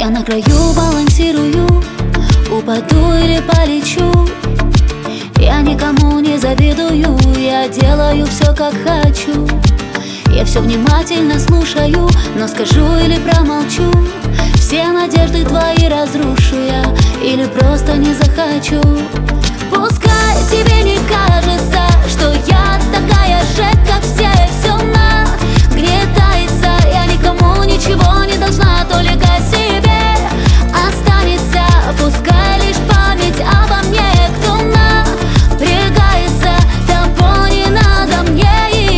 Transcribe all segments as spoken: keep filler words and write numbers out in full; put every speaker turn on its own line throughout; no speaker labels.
на краю балансирую, упаду или полечу. Я никому не завидую, я делаю все как хочу. Я все внимательно слушаю, но скажу или промолчу. Все надежды твои разрушу я, или просто не захочу. Пускай тебе не кажется, что я такая же, как все. Все нагнетается, я никому ничего не должна, только себе останется. Пускай лишь память обо мне. Кто напрягается, того не надо мне.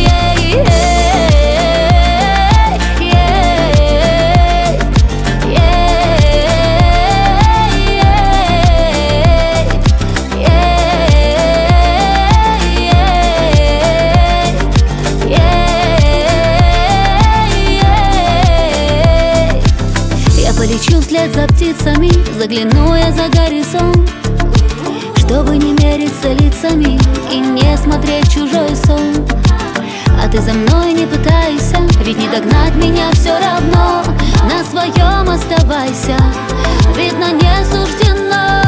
Полечу вслед за птицами, загляну я за горизонт, чтобы не мериться лицами и не смотреть чужой сон. А ты за мной не пытайся, ведь не догнать меня все равно. На своем оставайся, видно не суждено.